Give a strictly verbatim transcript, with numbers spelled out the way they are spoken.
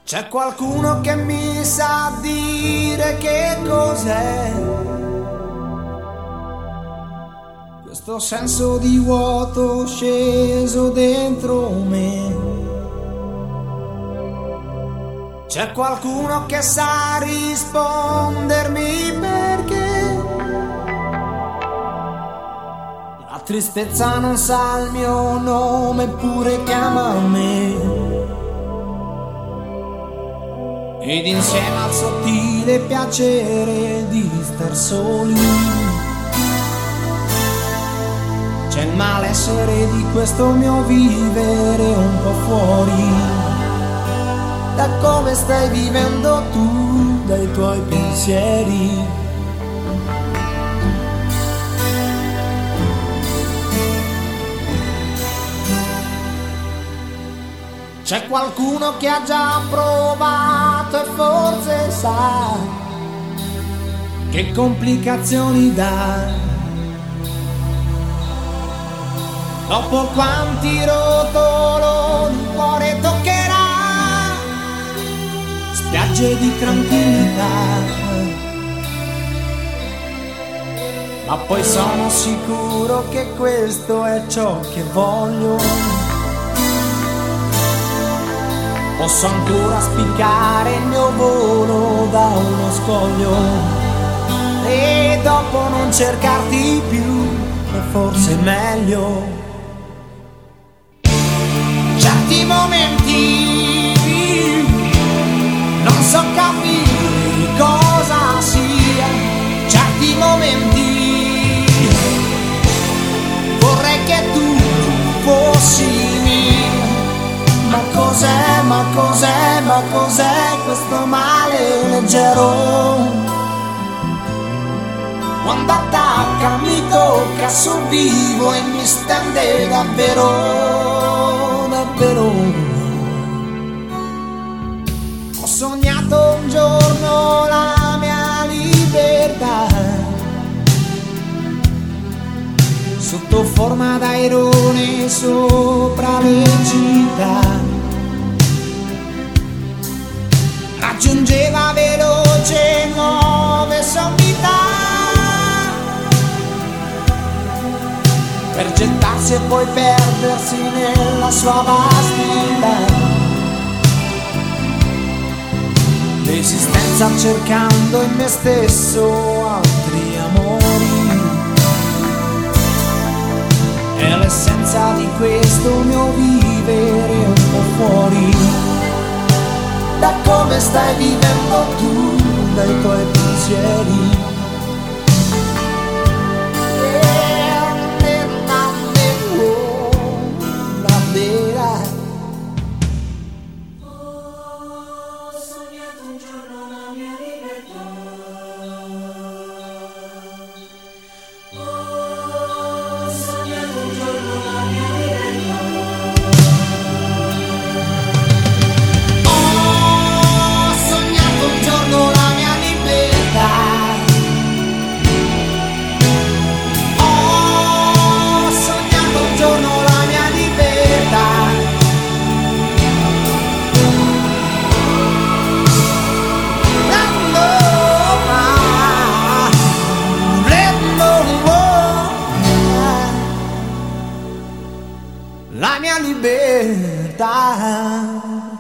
C'è qualcuno che mi sa dire che cos'è questo senso di vuoto sceso dentro me? C'è qualcuno che sa rispondermi perché la tristezza non sa il mio nome eppure chiama me. Ed insieme al sottile piacere di star soli c'è il malessere di questo mio vivere un po' fuori da come stai vivendo tu, dai tuoi pensieri. C'è qualcuno che ha già provato e forse sa che complicazioni dà. Dopo quanti rotoloni il cuore toccherà, spiagge di tranquillità. Ma poi sono sicuro che questo è ciò che voglio. Posso ancora spiccare il mio volo da uno scoglio e dopo non cercarti più, è forse meglio. Certi momenti non so capire cosa sia, certi momenti vorrei che tu fossi mia. Ma cos'è, ma cos'è, ma cos'è questo male leggero? Quando attacca mi tocca, sovvivo e mi stende davvero, davvero. Ho sognato un giorno la mia libertà sotto forma d'airone sopra le città. Raggiungeva veloce nuove sommità per gettarsi e poi perdersi nella sua vastità. L'esistenza cercando in me stesso altri amori è l'essenza di questo mio vivere un po' fuori da come stai vivendo tu, dai tuoi pensieri. La mia libertà.